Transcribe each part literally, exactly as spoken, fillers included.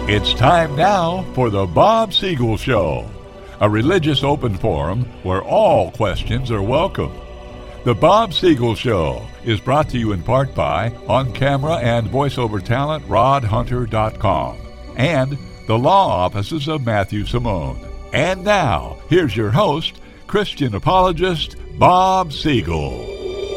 It's time now for the Bob Siegel Show, a religious open forum where all questions are welcome. The Bob Siegel Show is brought to you in part by on-camera and voiceover talent rod hunter dot com and the law offices of Matthew Simone. And now, here's your host, Christian apologist Bob Siegel.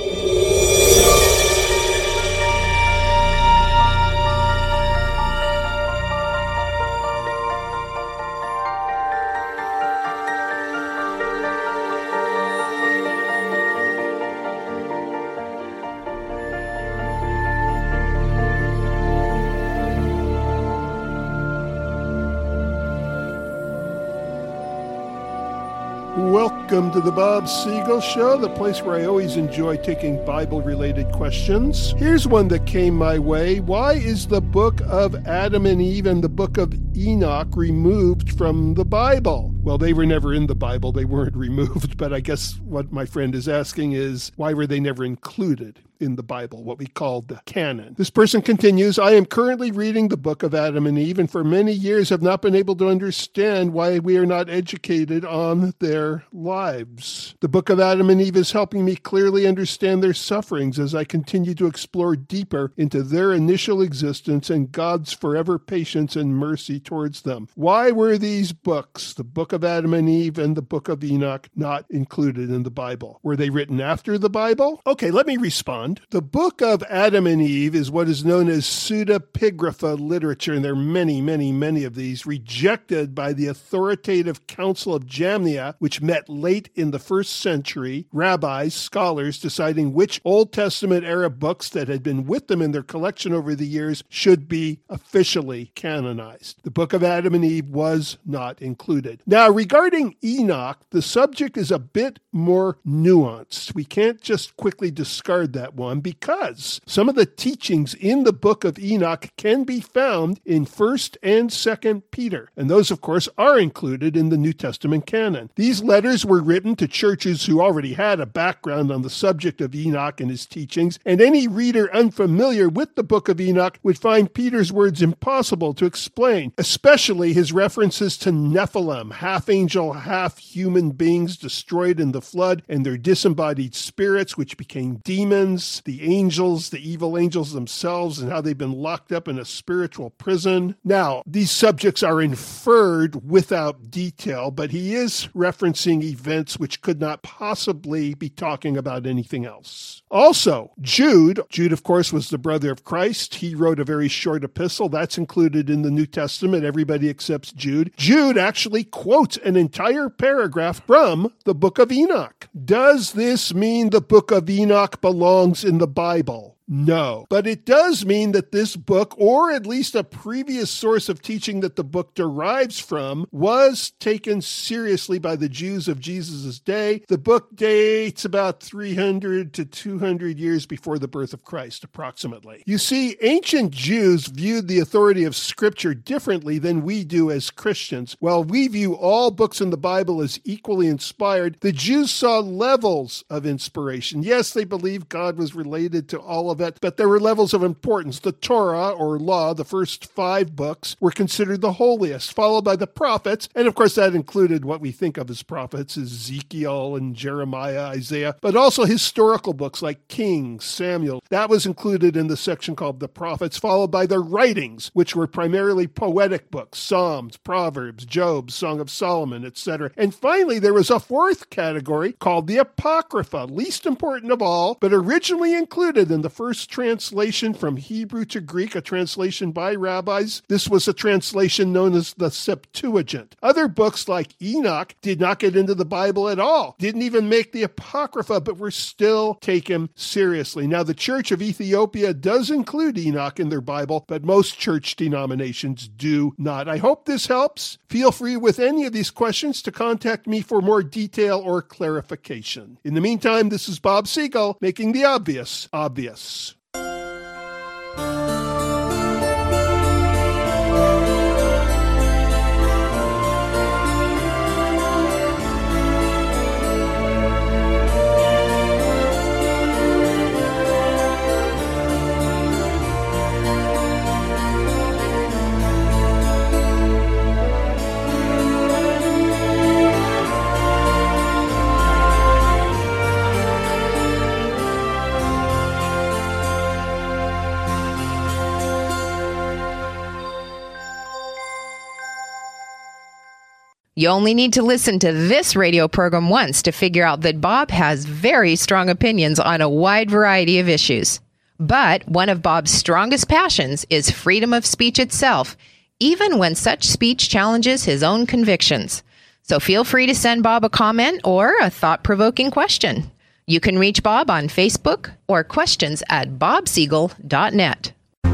Welcome to the Bob Siegel Show, the place where I always enjoy taking Bible-related questions. Here's one that came my way. Why is the book of Adam and Eve and the book of Enoch removed from the Bible? Well, they were never in the Bible. They weren't removed. But I guess what my friend is asking is, why were they never included in the Bible, what we call the canon? This person continues, I am currently reading the book of Adam and Eve, and for many years have not been able to understand why we are not educated on their lives. The book of Adam and Eve is helping me clearly understand their sufferings as I continue to explore deeper into their initial existence and God's forever patience and mercy towards them. Why were these books, the book of Adam and Eve and the book of Enoch, not included in the Bible? Were they written after the Bible? Okay, let me respond. The book of Adam and Eve is what is known as pseudepigrapha literature, and there are many, many, many of these, rejected by the authoritative Council of Jamnia, which met late in the first century, rabbis, scholars deciding which Old Testament era books that had been with them in their collection over the years should be officially canonized. The book of Adam and Eve was not included. Now, regarding Enoch, the subject is a bit more nuanced. We can't just quickly discard that one because some of the teachings in the book of Enoch can be found in First and Second Peter, and those, of course, are included in the New Testament canon. These letters were written to churches who already had a background on the subject of Enoch and his teachings, and any reader unfamiliar with the book of Enoch would find Peter's words impossible to explain, especially his references to Nephilim, half-angel, half-human beings destroyed in the flood, and their disembodied spirits, which became demons, the angels, the evil angels themselves, and how they've been locked up in a spiritual prison. Now, these subjects are inferred without detail, but he is referencing events which could not possibly be talking about anything else. Also, Jude, Jude, of course, was the brother of Christ. He wrote a very short epistle. That's included in the New Testament. Everybody accepts Jude. Jude actually quotes an entire paragraph from the book of Enoch. Does this mean the book of Enoch belongs in the Bible? No, but it does mean that this book, or at least a previous source of teaching that the book derives from, was taken seriously by the Jews of Jesus' day. The book dates about three hundred to two hundred years before the birth of Christ, approximately. You see, ancient Jews viewed the authority of Scripture differently than we do as Christians. While we view all books in the Bible as equally inspired, the Jews saw levels of inspiration. Yes, they believed God was related to all of it, but there were levels of importance. The Torah, or law, the first five books, were considered the holiest, followed by the prophets, and of course that included what we think of as prophets, Ezekiel and Jeremiah, Isaiah, but also historical books like Kings, Samuel. That was included in the section called the prophets, followed by the writings, which were primarily poetic books, Psalms, Proverbs, Job, Song of Solomon, et cetera. And finally, there was a fourth category called the Apocrypha, least important of all, but originally included in the first translation from Hebrew to Greek, a translation by rabbis. This was a translation known as the Septuagint. Other books like Enoch did not get into the Bible at all, didn't even make the Apocrypha, but were still taken seriously. Now, the Church of Ethiopia does include Enoch in their Bible, but most church denominations do not. I hope this helps. Feel free with any of these questions to contact me for more detail or clarification. In the meantime, this is Bob Siegel, making the obvious obvious. You only need to listen to this radio program once to figure out that Bob has very strong opinions on a wide variety of issues. But one of Bob's strongest passions is freedom of speech itself, even when such speech challenges his own convictions. So feel free to send Bob a comment or a thought-provoking question. You can reach Bob on Facebook or questions at bob siegel dot net.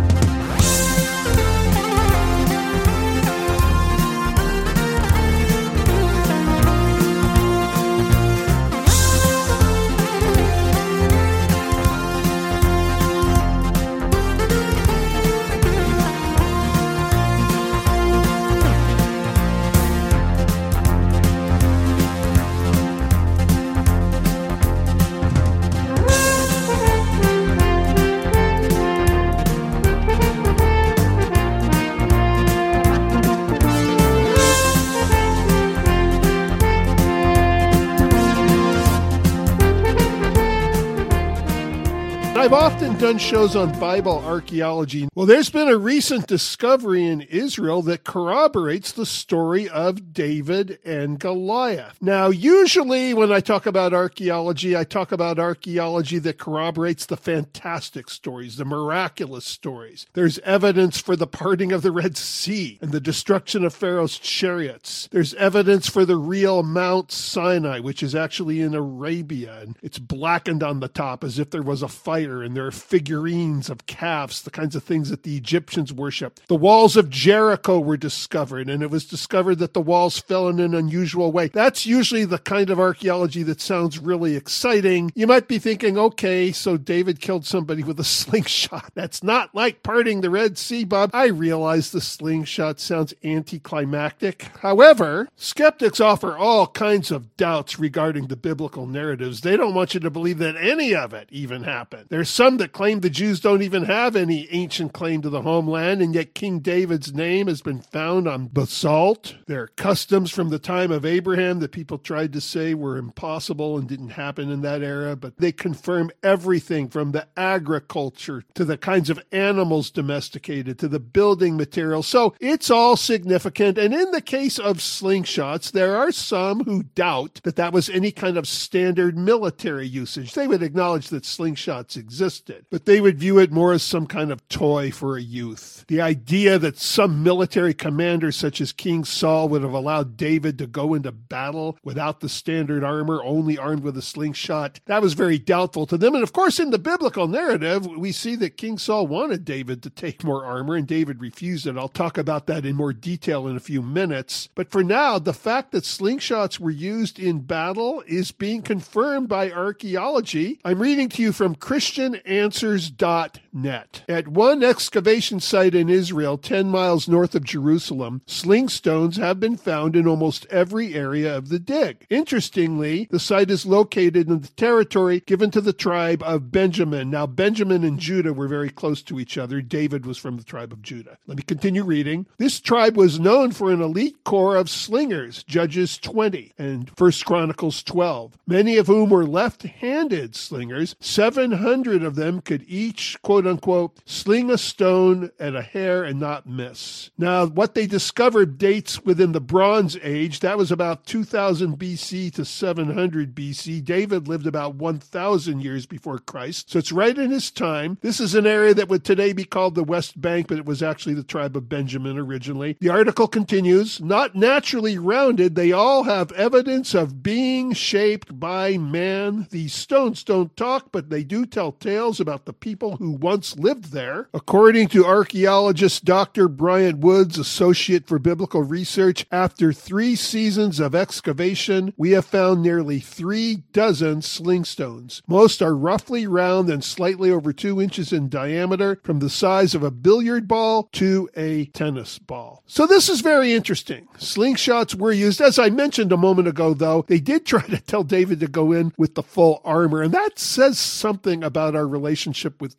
I've often done shows on Bible archaeology. Well, there's been a recent discovery in Israel that corroborates the story of David and Goliath. Now, usually when I talk about archaeology, I talk about archaeology that corroborates the fantastic stories, the miraculous stories. There's evidence for the parting of the Red Sea and the destruction of Pharaoh's chariots. There's evidence for the real Mount Sinai, which is actually in Arabia, and it's blackened on the top as if there was a fire. And there are figurines of calves, the kinds of things that the Egyptians worship. The walls of Jericho were discovered, and it was discovered that the walls fell in an unusual way. That's usually the kind of archaeology that sounds really exciting. You might be thinking, okay, so David killed somebody with a slingshot. That's not like parting the Red Sea, Bob. I realize the slingshot sounds anticlimactic. However, skeptics offer all kinds of doubts regarding the biblical narratives. They don't want you to believe that any of it even happened. There's some that claim the Jews don't even have any ancient claim to the homeland, and yet King David's name has been found on basalt. There are customs from the time of Abraham that people tried to say were impossible and didn't happen in that era, but they confirm everything from the agriculture to the kinds of animals domesticated to the building materials. So it's all significant, and in the case of slingshots, there are some who doubt that that was any kind of standard military usage. They would acknowledge that slingshots existed, but they would view it more as some kind of toy for a youth. The idea that some military commander such as King Saul would have allowed David to go into battle without the standard armor, only armed with a slingshot, that was very doubtful to them. And of course, in the biblical narrative, we see that King Saul wanted David to take more armor, and David refused it. I'll talk about that in more detail in a few minutes. But for now, the fact that slingshots were used in battle is being confirmed by archaeology. I'm reading to you from Christian Answers dot net. At one excavation site in Israel, ten miles north of Jerusalem, sling stones have been found in almost every area of the dig. Interestingly, the site is located in the territory given to the tribe of Benjamin. Now, Benjamin and Judah were very close to each other. David was from the tribe of Judah. Let me continue reading. This tribe was known for an elite corps of slingers, Judges twenty and First Chronicles twelve, many of whom were left-handed slingers. seven hundred of them could each, quote-unquote, sling a stone at a hair and not miss. Now, what they discovered dates within the Bronze Age. That was about two thousand B C to seven hundred B C. David lived about one thousand years before Christ, so it's right in his time. This is an area that would today be called the West Bank, but it was actually the tribe of Benjamin originally. The article continues, not naturally rounded, they all have evidence of being shaped by man. These stones don't talk, but they do tell tales about the people who once lived there. According to archaeologist Doctor Bryant Woods, Associate for Biblical Research, after three seasons of excavation, we have found nearly three dozen sling stones. Most are roughly round and slightly over two inches in diameter, from the size of a billiard ball to a tennis ball. So this is very interesting. Slingshots were used. As I mentioned a moment ago, though, they did try to tell David to go in with the full armor, and that says something about our relationship with God that we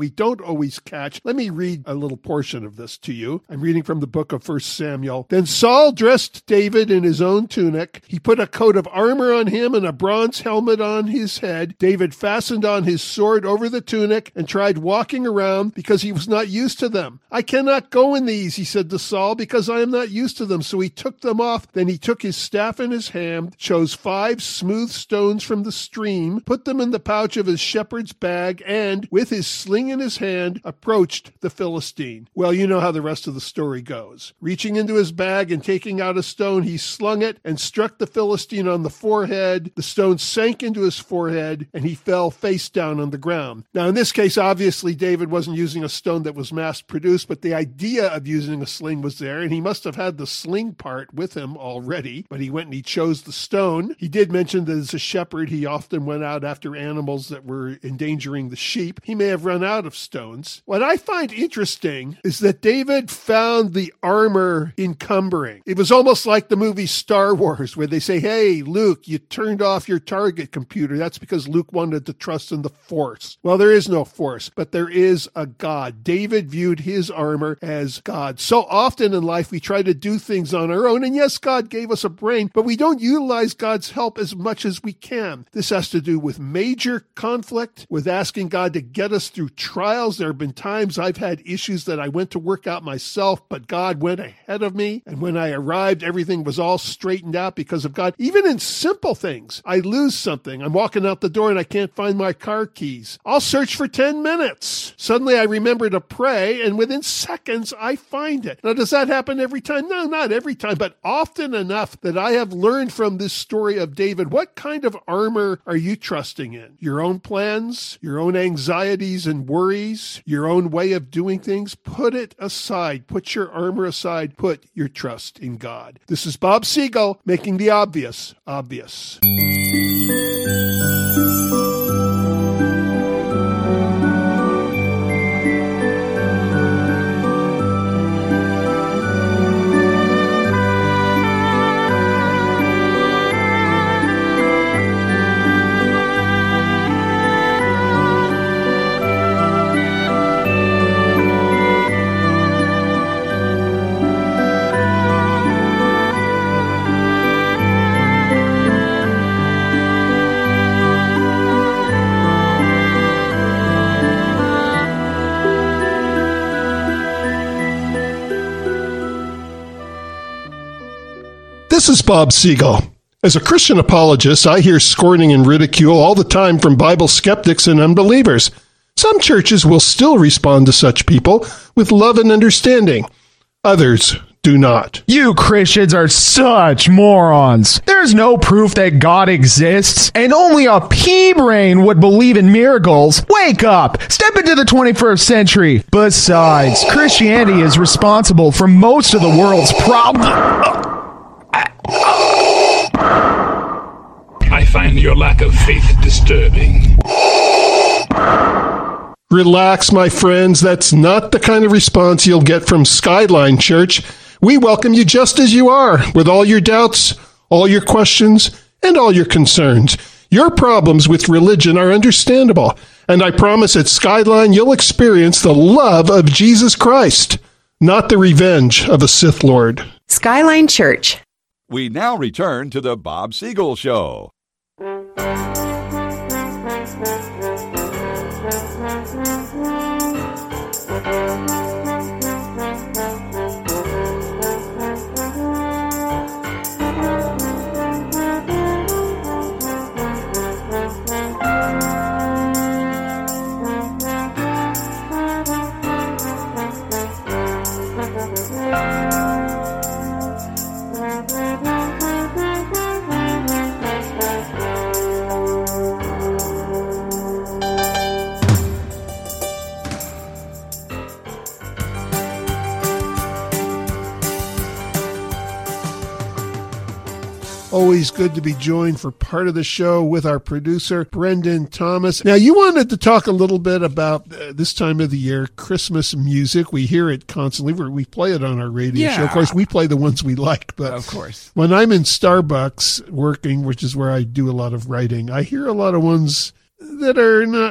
we don't always catch. Let me read a little portion of this to you. I'm reading from the book of First Samuel. Then Saul dressed David in his own tunic. He put a coat of armor on him and a bronze helmet on his head. David fastened on his sword over the tunic and tried walking around because he was not used to them. I cannot go in these, he said to Saul, because I am not used to them. So he took them off. Then he took his staff in his hand, chose five smooth stones from the stream, put them in the pouch of his shepherd's bag, and, with his sling in his hand, approached the Philistine. Well, you know how the rest of the story goes. Reaching into his bag and taking out a stone, he slung it and struck the Philistine on the forehead. The stone sank into his forehead, and he fell face down on the ground. Now, in this case, obviously, David wasn't using a stone that was mass-produced, but the idea of using a sling was there, and he must have had the sling part with him already, but he went and he chose the stone. He did mention that as a shepherd, he often went out after animals that were endangering the sheep. He may have run out of stones. What I find interesting is that David found the armor encumbering. It was almost like the movie Star Wars, where they say, hey, Luke, you turned off your target computer. That's because Luke wanted to trust in the Force. Well, there is no Force, but there is a God. David viewed his armor as God. So often in life, we try to do things on our own, and yes, God gave us a brain, but we don't utilize God's help as much as we can. This has to do with major conflict, with asking God to get us through trials. There have been times I've had issues that I went to work out myself, but God went ahead of me. And when I arrived, everything was all straightened out because of God. Even in simple things, I lose something. I'm walking out the door and I can't find my car keys. I'll search for ten minutes. Suddenly I remember to pray, and within seconds I find it. Now, does that happen every time? No, not every time, but often enough that I have learned from this story of David. What kind of armor are you trusting in? Your own plans, your own anxieties and worries, your own way of doing things? Put it aside. Put your armor aside. Put your trust in God. This is Bob Siegel making the obvious obvious. This is Bob Siegel. As a Christian apologist, I hear scorning and ridicule all the time from Bible skeptics and unbelievers. Some churches will still respond to such people with love and understanding. Others do not. You Christians are such morons. There's no proof that God exists, and only a pea-brain would believe in miracles. Wake up! Step into the twenty-first century. Besides, Christianity is responsible for most of the world's problems. I find your lack of faith disturbing. Relax, my friends. That's not the kind of response you'll get from Skyline Church. We welcome you just as you are, with all your doubts, all your questions, and all your concerns. Your problems with religion are understandable, and I promise at Skyline you'll experience the love of Jesus Christ, not the revenge of a Sith Lord. Skyline Church. We now return to the Bob Siegel Show. Always good to be joined for part of the show with our producer, Brendan Thomas. Now, you wanted to talk a little bit about uh, this time of the year, Christmas music. We hear it constantly. We we play it on our radio Yeah. show. Of course, we play the ones we like. But Of course. when I'm in Starbucks working, which is where I do a lot of writing, I hear a lot of ones that are not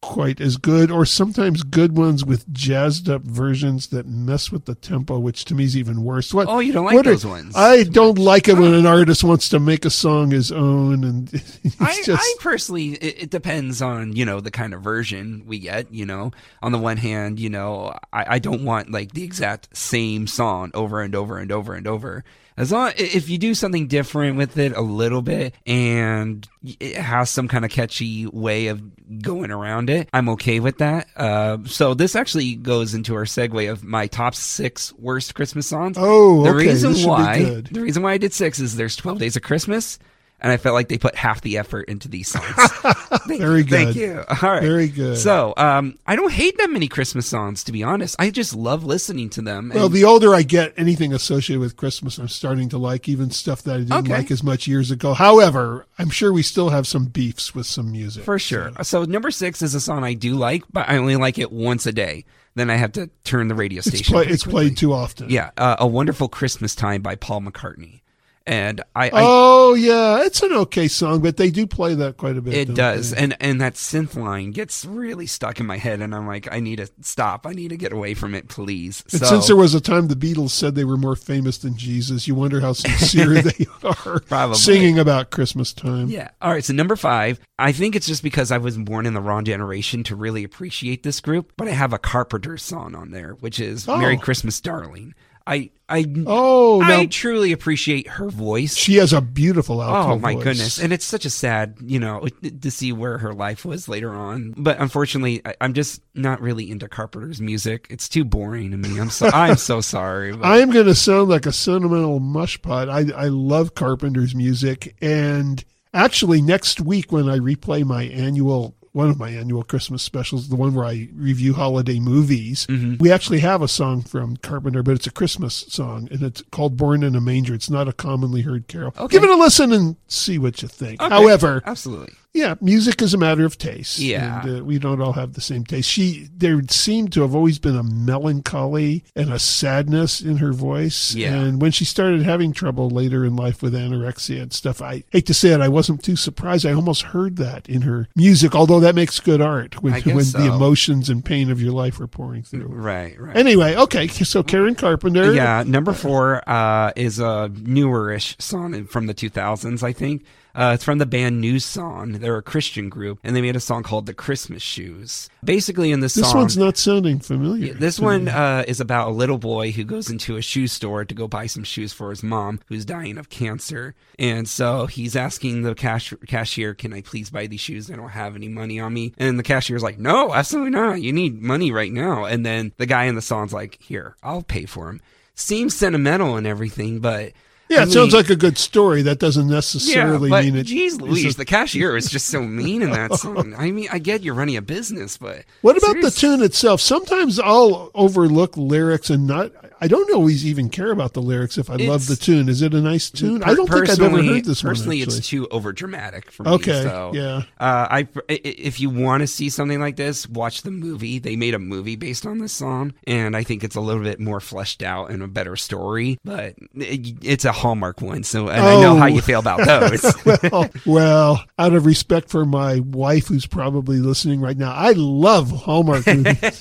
quite as good, or sometimes good ones with jazzed up versions that mess with the tempo, which to me is even worse. What? Oh, you don't like those are, ones? I don't like it when an artist wants to make a song his own, and it's I, just. I personally, it, it depends on, you know, the kind of version we get. You know, on the one hand, you know, I, I don't want like the exact same song over and over and over and over. As long if you do something different with it a little bit and it has some kind of catchy way of going around it, I'm okay with that. Uh, so this actually goes into our segue of my top six worst Christmas songs. Oh, the okay. reason This should why be good. the reason why I did six is there's twelve Days of Christmas. And I felt like they put half the effort into these songs. Thank Very you, good. Thank you. All right. Very good. So, um, I don't hate that many Christmas songs, to be honest. I just love listening to them. Well, and- the older I get, anything associated with Christmas, I'm starting to like, even stuff that I didn't Okay. like as much years ago. However, I'm sure we still have some beefs with some music. For sure. So number six is a song I do like, but I only like it once a day. Then I have to turn the radio It's, station. play, pretty it's quickly. played too often. Yeah, uh, A Wonderful Christmas Time by Paul McCartney. And I, I Oh, yeah. It's an okay song, but they do play that quite a bit. it don't does, they? and and that synth line gets really stuck in my head, and I'm like, I need to stop. I need to get away from it, please. And so, since there was a time the Beatles said they were more famous than Jesus, you wonder how sincere they are Probably. singing about Christmas time. Yeah. All right. So number five, I think it's just because I was born in the wrong generation to really appreciate this group, but I have a Carpenter song on there, which is Oh. Merry Christmas, Darling. I I Oh, I now truly appreciate her voice. she has a beautiful alto Oh my voice. goodness. And it's such a sad, you know, to see where her life was later on. But unfortunately, I, I'm just not really into Carpenter's music. It's too boring to me. I'm so I'm so sorry. But I am going to sound like a sentimental mushpot. I, I love Carpenter's music. And actually, next week when I replay my annual, one of my annual Christmas specials, the one where I review holiday movies, Mm-hmm. we actually have a song from Carpenter, but it's a Christmas song, and it's called Born in a Manger. It's not a commonly heard carol. Okay. Give it a listen and see what you think. Okay. However, Absolutely. yeah, music is a matter of taste. Yeah. And, uh, we don't all have the same taste. She, there seemed to have always been a melancholy and a sadness in her voice. Yeah. And when she started having trouble later in life with anorexia and stuff, I hate to say it, I wasn't too surprised. I almost heard that in her music, although that makes good art when, I guess when so. the emotions and pain of your life are pouring through. Right, right. Anyway, okay, so Karen Carpenter. Yeah, number four uh, is a newer-ish song from the two thousands, I think. Uh, it's from the band New Song. They're a Christian group, and they made a song called The Christmas Shoes. Basically, in this, This song... one's not sounding familiar. This to one me. uh, is about a little boy who goes into a shoe store to go buy some shoes for his mom, who's dying of cancer. And so he's asking the cash- cashier, can I please buy these shoes? I don't have any money on me. And the cashier's like, no, absolutely not. You need money right now. And then the guy in the song's like, here, I'll pay for him. Seems sentimental and everything, but... Yeah, I it sounds mean- like a good story. That doesn't necessarily yeah, but mean it. geez is Louise, a- the cashier is just so mean in that song. I mean, I get you're running a business, but... What about the seriously. tune itself? Sometimes I'll overlook lyrics and not. I don't always even care about the lyrics if I love It's- the tune. Is it a nice tune? I Per- don't think I've ever personally- heard this one. Personally, actually. it's too over dramatic for me. Okay, so, yeah. Uh, I i- if you want to see something like this, watch the movie. They made a movie based on this song, and I think it's a little bit more fleshed out and a better story. But it, it's a Hallmark one, so and I know Oh. how you feel about those. well, well, out of respect for my wife, who's probably listening right now, I love Hallmark movies.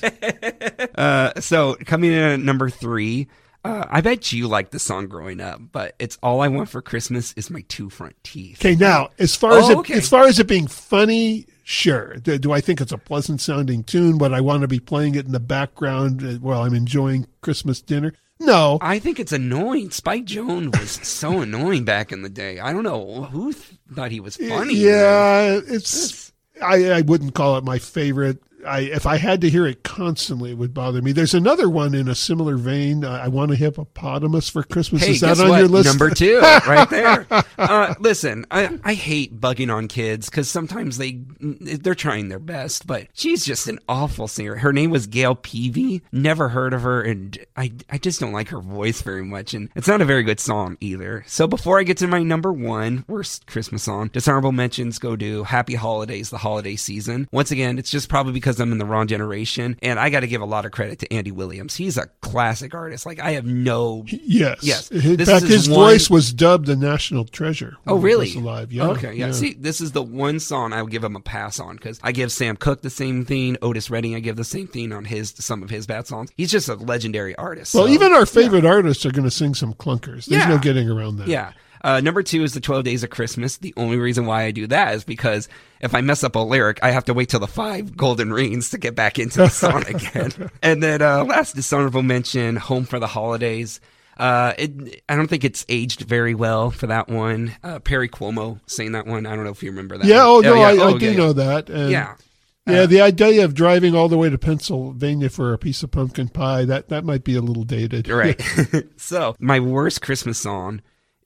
uh, so coming in at number three. Uh, I bet you liked the song growing up, but it's All I Want for Christmas is My Two Front Teeth. Okay, now as far as Oh, it, okay. as far as it being funny, sure. Do, do I think it's a pleasant sounding tune? But I want to be playing it in the background uh, while I'm enjoying Christmas dinner? No. I think it's annoying. Spike Jonze was so annoying back in the day. I don't know who th- thought he was funny. Yeah, it's. I, I wouldn't call it my favorite. I, if I had to hear it constantly, it would bother me. There's another one in a similar vein. Uh, I want a hippopotamus for Christmas. Hey, Is that guess on what? your list? Number two, right there. Uh, listen, I, I hate bugging on kids because sometimes they they're trying their best, but she's just an awful singer. Her name was Gail Peavy. Never heard of her, and I I just don't like her voice very much, and it's not a very good song either. So before I get to my number one worst Christmas song, dishonorable mentions go to Happy Holidays, the holiday season. Once again, it's just probably because because I'm in the wrong generation. And I got to give a lot of credit to Andy Williams. He's a classic artist. Like, I have no... Yes. Yes. In This fact, is his one- voice was dubbed a national treasure. Oh, when he really? was alive. Yeah. Okay, yeah. See, this is the one song I would give him a pass on because I give Sam Cooke the same thing. Otis Redding, I give the same thing on his some of his bad songs. He's just a legendary artist. Well, so, even our favorite artists are going to sing some clunkers. There's Yeah. no getting around that. Yeah. Uh, number two is the twelve Days of Christmas. The only reason why I do that is because if I mess up a lyric, I have to wait till the five golden rings to get back into the song again. And then uh, last dishonorable mention, Home for the Holidays. Uh, it, I don't think it's aged very well for that one. Uh, Perry Cuomo saying that one. I don't know if you remember that. Yeah, one. oh, no, I, Oh, I do yeah, know yeah. that. And Yeah. Yeah, Uh, the idea of driving all the way to Pennsylvania for a piece of pumpkin pie, that, that might be a little dated. Right. So, my worst Christmas song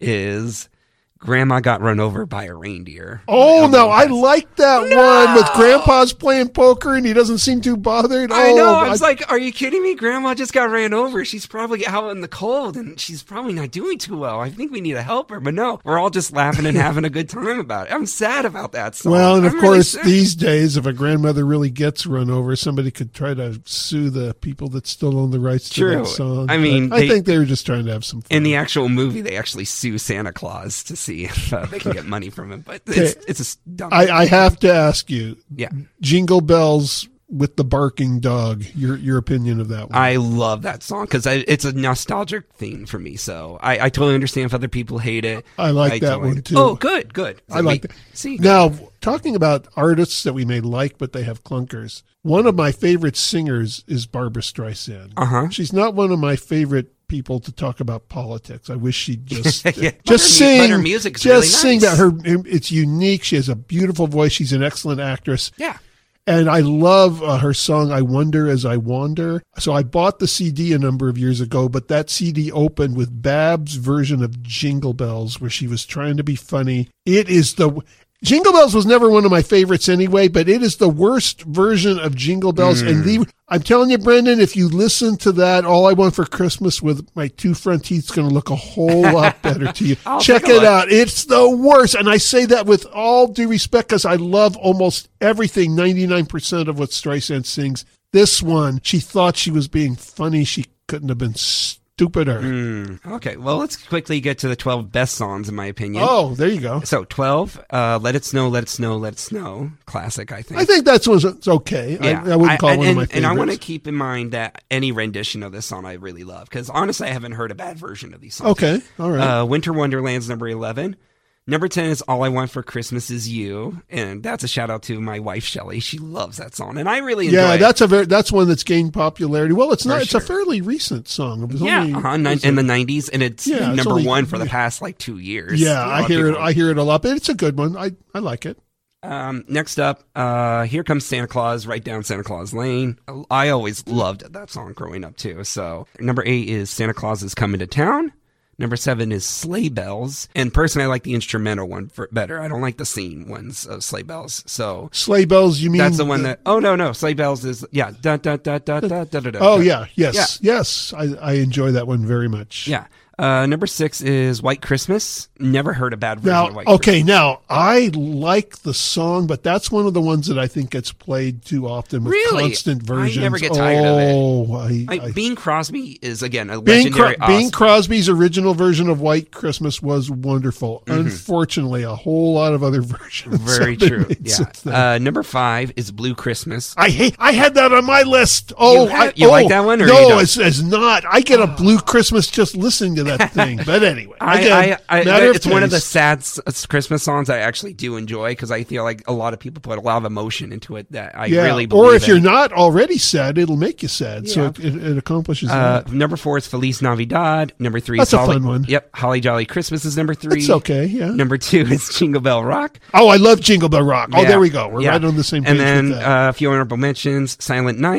is Grandma Got Run Over by a Reindeer. Oh, Um, no, I like that one with Grandpa's playing poker and he doesn't seem too bothered. I Oh, know. I was like, are you kidding me? Grandma just got ran over. She's probably out in the cold and she's probably not doing too well. I think we need to help her. But no, we're all just laughing and having a good time about it. I'm sad about that song. Well, and of I'm really course, sad. these days, if a grandmother really gets run over, somebody could try to sue the people that still own the rights True. to that song. I mean, But I they- think they were just trying to have some fun. In the actual movie, they actually sue Santa Claus to see if uh, they can get money from him. But it's, Okay. it's a s- dumb. I, I have to ask you, yeah. Jingle Bells with the barking dog, your your opinion of that one. I love that song because it's a nostalgic thing for me. So I, I totally understand if other people hate it. I like that totally- one, too. Oh, good, good. So I like we- that. See, Now, talking about artists that we may like, but they have clunkers, one of my favorite singers is Barbra Streisand. Uh-huh. She's not one of my favorite people to talk about politics. I wish she'd just Yeah, but just her mu- sing. but her music's just really sing nice. that her. It's unique. She has a beautiful voice. She's an excellent actress. yeah. And I love uh, her song, I Wonder As I Wander. So I bought the C D a number of years ago, but that C D opened with Bab's version of Jingle Bells, where she was trying to be funny. It is the... Jingle Bells was never one of my favorites anyway, but it is the worst version of Jingle Bells. And the, I'm telling you, Brendan, if you listen to that, All I Want for Christmas with my two front teeth is going to look a whole lot better to you. I'll Check take a it look. out. It's the worst. And I say that with all due respect because I love almost everything, ninety-nine percent of what Streisand sings. This one, she thought she was being funny. She couldn't have been stupider. Mm, okay, well, let's quickly get to the twelve best songs, in my opinion. Oh, there you go. So, twelve, uh, Let It Snow, Let It Snow, Let It Snow. Classic, I think. I think that's was it's okay. Yeah. I, I wouldn't call it and, one of my and- favorites. And I want to keep in mind that any rendition of this song I really love, because honestly, I haven't heard a bad version of these songs. Okay, all right. Uh, Winter Wonderland's number eleven. Number ten is All I Want for Christmas Is You. And that's a shout out to my wife, Shelly. She loves that song. And I really enjoy yeah, it. that's a very that's one that's gained popularity. Well, it's not. For it's sure. a fairly recent song. It was Yeah, only, uh-huh, it nin- was in a- the nineties. And it's Yeah, it's number only- one for the past like two years. yeah, A lot I of hear it. people- I hear it a lot, but it's a good one. I I like it. Um, next up, uh, Here Comes Santa Claus, Right Down Santa Claus Lane. I always loved that song growing up too. So number eight is Santa Claus is Coming to Town. Number seven is Sleigh Bells. And personally, I like the instrumental one for, better. I don't like the singing ones of Sleigh Bells. So Sleigh Bells. You mean that's the one that, oh no, no, Sleigh Bells is, yeah. Da, da, da, da, da, da, da, da, Oh da. yeah, yes, yes. I I enjoy that one very much. Yeah. Uh, number six is White Christmas. Never heard a bad version Now, of White okay, Christmas. now I like the song, but that's one of the ones that I think gets played too often with Really? constant I versions. never get tired of it. oh, I, Like, I, Bing Crosby is, again, a Bing, Cro- legendary Bing awesome- Crosby's original version of White Christmas was wonderful. Mm-hmm. Unfortunately, a whole lot of other versions. Very have been true. made Yeah. since then. Uh, number five is Blue Christmas. I hate. I had that on my list. Oh, You have- I, you oh, like that one or no, you don't? it's, it's not. I get a Blue Christmas just listening to that thing. But anyway, I, again, I, I, matter of it's one of the taste. sad s- Christmas songs I actually do enjoy because I feel like a lot of people put a lot of emotion into it that I Yeah, really believe or if in. you're not already sad, it'll make you sad. So Yeah. it, it, it accomplishes Uh, that. number four is Feliz Navidad. Number three That's is a Holly, fun one. Yep, Holly Jolly Christmas is number three. It's okay. Yeah. Number two is Jingle Bell Rock. Oh, I love Jingle Bell Rock. Oh, Yeah. there we go. We're Yeah. right on the same page And then with that. uh, a few honorable mentions: Silent Night,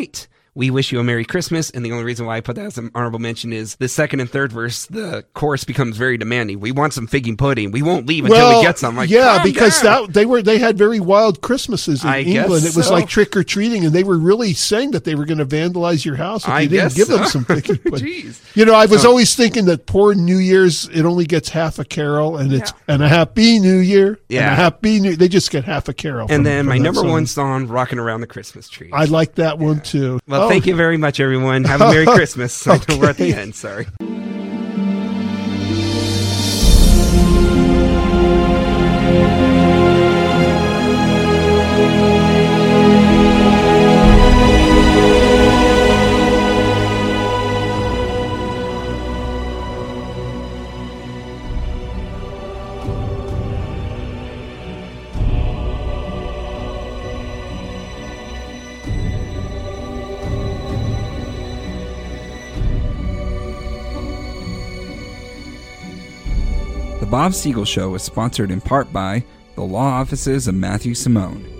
We wish you a Merry Christmas, and the only reason why I put that as an honorable mention is the second and third verse, the chorus becomes very demanding. We want some figgy pudding. We won't leave until well, we get some. Like, yeah, because down. that they were they had very wild Christmases in I England. guess It was so. like trick or treating, and they were really saying that they were going to vandalize your house if I you didn't guess give so. them some figgy pudding. Jeez. You know, I was So- always thinking that poor New Year's, it only gets half a carol, and it's Yeah. and a happy New Year, and Yeah. a happy New. They just get half a carol. And from- then from my that number song. one song, Rocking Around the Christmas Tree. I like that one too. Well, Oh, thank you very much, everyone. Have a Merry Christmas. I know we're at the Okay. end. Sorry. The Bob Siegel Show is sponsored in part by the law offices of Matthew Simone,